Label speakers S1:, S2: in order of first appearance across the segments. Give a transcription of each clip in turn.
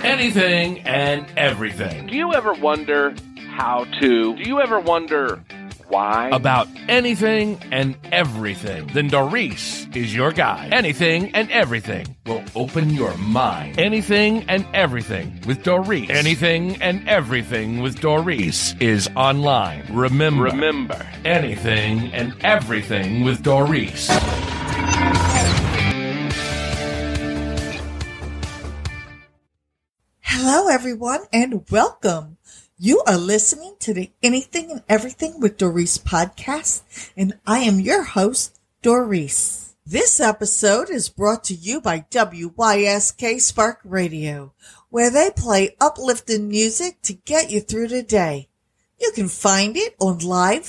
S1: anything and everything.
S2: Do you ever wonder how to? Do you ever wonder why?
S1: About anything and everything. Then Doris is your guide. Anything and everything will open your mind. Anything and everything with Doris. Anything and everything with Doris is online. Remember. Anything and everything with Doris.
S3: Hello, everyone, and welcome. You are listening to the Anything and Everything with Doris podcast, and I am your host, Doris. This episode is brought to you by WYSK Spark Radio, where they play uplifting music to get you through the day. You can find it on Live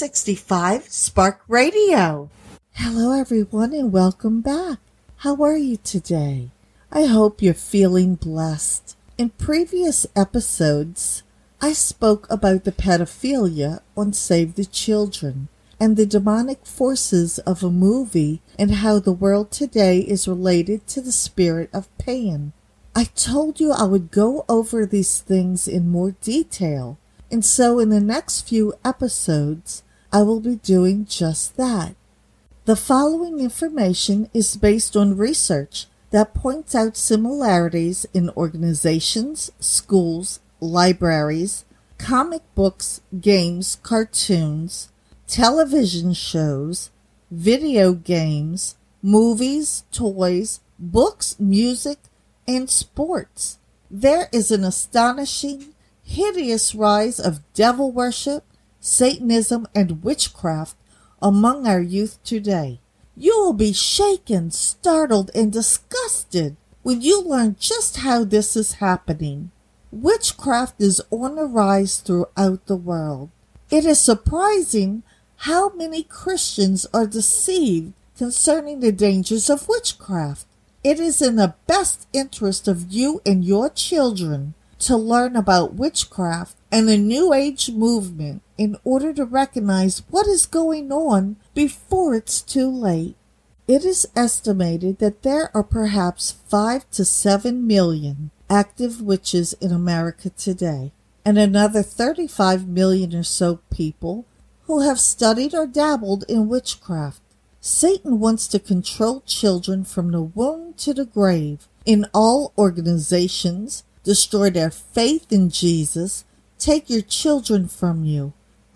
S3: 365 Spark Radio. Hello, everyone, and welcome back. How are you today? I hope you're feeling blessed. In previous episodes, I spoke about the pedophilia on Save the Children and the demonic forces of a movie and how the world today is related to the spirit of Pan. I told you I would go over these things in more detail, and so in the next few episodes, I will be doing just that. The following information is based on research that points out similarities in organizations, schools, libraries, comic books, games, cartoons, television shows, video games, movies, toys, books, music, and sports. There is an astonishing, hideous rise of devil worship, Satanism, and witchcraft among our youth today. You will be shaken, startled, and disgusted when you learn just how this is happening. Witchcraft is on the rise throughout the world. It is surprising how many Christians are deceived concerning the dangers of witchcraft. It is in the best interest of you and your children to learn about witchcraft and the New Age movement in order to recognize what is going on before it's too late. It is estimated that there are perhaps 5 to 7 million active witches in America today, and another 35 million or so people who have studied or dabbled in witchcraft. Satan wants to control children from the womb to the grave in all organizations, destroy their faith in Jesus, take your children from you,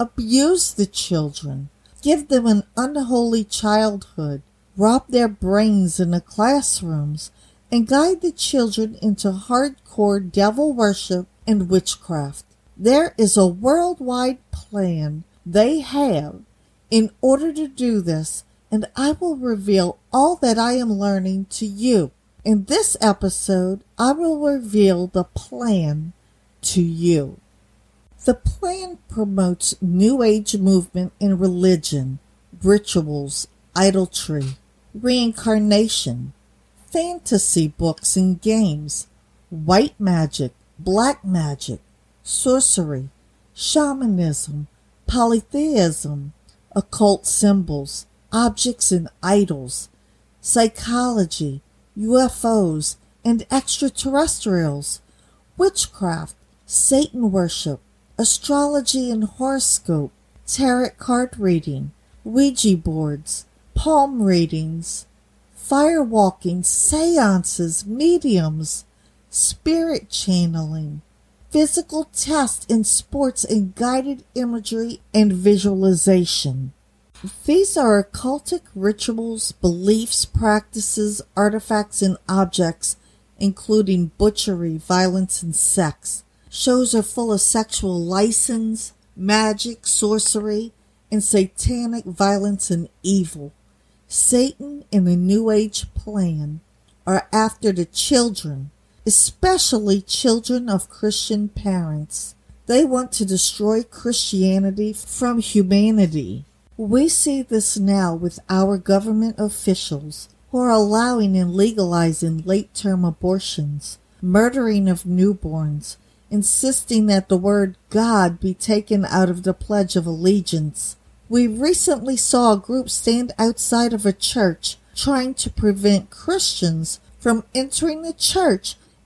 S3: abuse the children, give them an unholy childhood, rob their brains in the classrooms, and guide the children into hardcore devil worship and witchcraft. There is a worldwide plan they have in order to do this, and I will reveal all that I am learning to you. In this episode, I will reveal the plan to you. The plan promotes New Age movement in religion, rituals, idolatry, reincarnation, fantasy books and games, white magic, black magic, sorcery, shamanism, polytheism, occult symbols, objects and idols, psychology, UFOs, and extraterrestrials, witchcraft, Satan worship, astrology and horoscope, tarot card reading, Ouija boards, palm readings, firewalking, seances, mediums, spirit channeling, physical tests in sports and guided imagery and visualization. These are occultic rituals, beliefs, practices, artifacts, and objects, including butchery, violence, and sex. Shows are full of sexual license, magic, sorcery, and satanic violence and evil. Satan and the New Age plan are after the children, especially children of Christian parents. They want to destroy Christianity from humanity. We see this now with our government officials who are allowing and legalizing late-term abortions, murdering of newborns, insisting that the word God be taken out of the Pledge of Allegiance. We recently saw a group stand outside of a church trying to prevent Christians from entering the church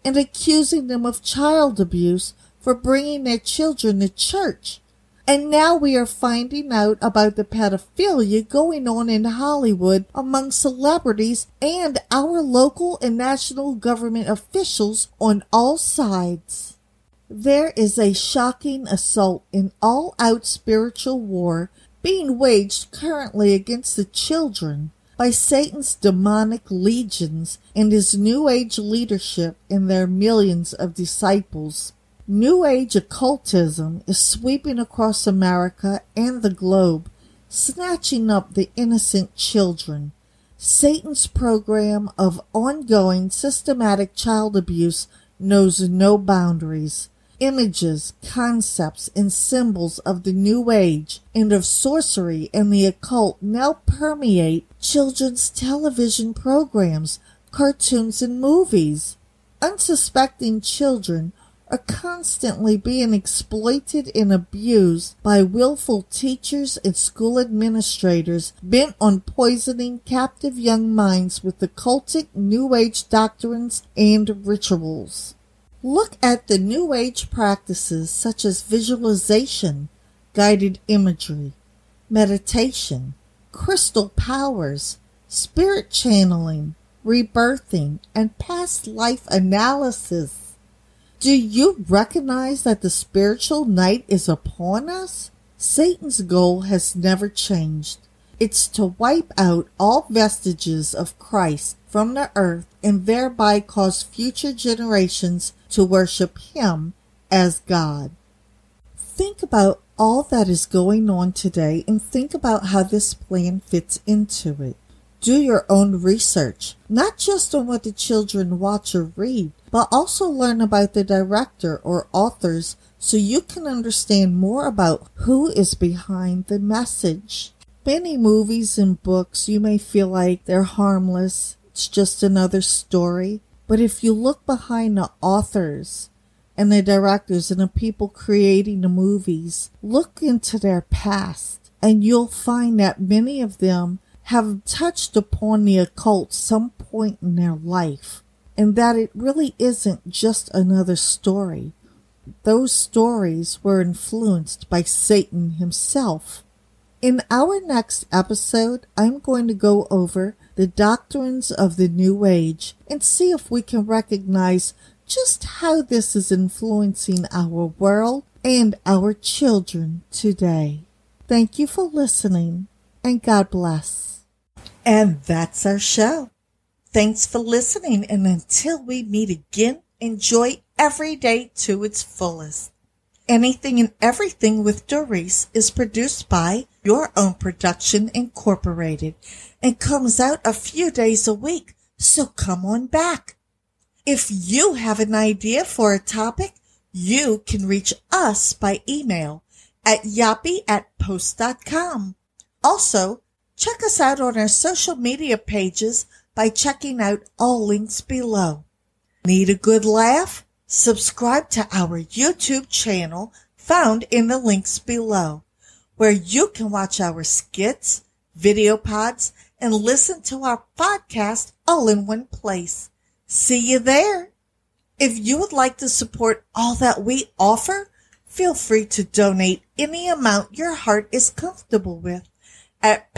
S3: and accusing them of child abuse for bringing their children to church. And now we are finding out about the pedophilia going on in Hollywood among celebrities and our local and national government officials on all sides. There is a shocking assault and all-out spiritual war being waged currently against the children by Satan's demonic legions and his New Age leadership and their millions of disciples. New Age occultism is sweeping across America and the globe, snatching up the innocent children. Satan's program of ongoing systematic child abuse knows no boundaries. Images, concepts, and symbols of the New Age and of sorcery and the occult now permeate children's television programs, cartoons, and movies. Unsuspecting children are constantly being exploited and abused by willful teachers and school administrators bent on poisoning captive young minds with occultic New Age doctrines and rituals. Look at the New Age practices such as visualization, guided imagery, meditation, crystal powers, spirit channeling, rebirthing, and past life analysis. Do you recognize that the spiritual night is upon us? Satan's goal has never changed. It's to wipe out all vestiges of Christ from the earth and thereby cause future generations to worship him as God. Think about all that is going on today and think about how this plan fits into it. Do your own research, not just on what the children watch or read, but also learn about the director or authors so you can understand more about who is behind the message. Many movies and books you may feel like they're harmless, it's just another story, but if you look behind the authors and the directors and the people creating the movies, look into their past and you'll find that many of them have touched upon the occult some point in their life, and that it really isn't just another story. Those stories were influenced by Satan himself. In our next episode, I'm going to go over the doctrines of the New Age and see if we can recognize just how this is influencing our world and our children today. Thank you for listening, and God bless. And that's our show. Thanks for listening, and until we meet again, enjoy every day to its fullest. Anything and Everything with Doris is produced by Your Own Production Incorporated and comes out a few days a week, so come on back. If you have an idea for a topic, you can reach us by email at yappy@post.com. Also, check us out on our social media pages by checking out all links below. Need a good laugh? Subscribe to our YouTube channel found in the links below, where you can watch our skits, video pods, and listen to our podcast all in one place. See you there. If you would like to support all that we offer, feel free to donate any amount your heart is comfortable with at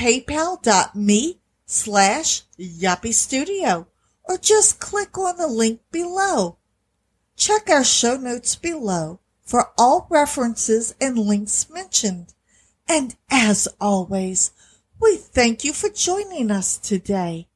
S3: paypal.me/yappystudio, or just click on the link below. Check our show notes below for all references and links mentioned. And as always, we thank you for joining us today.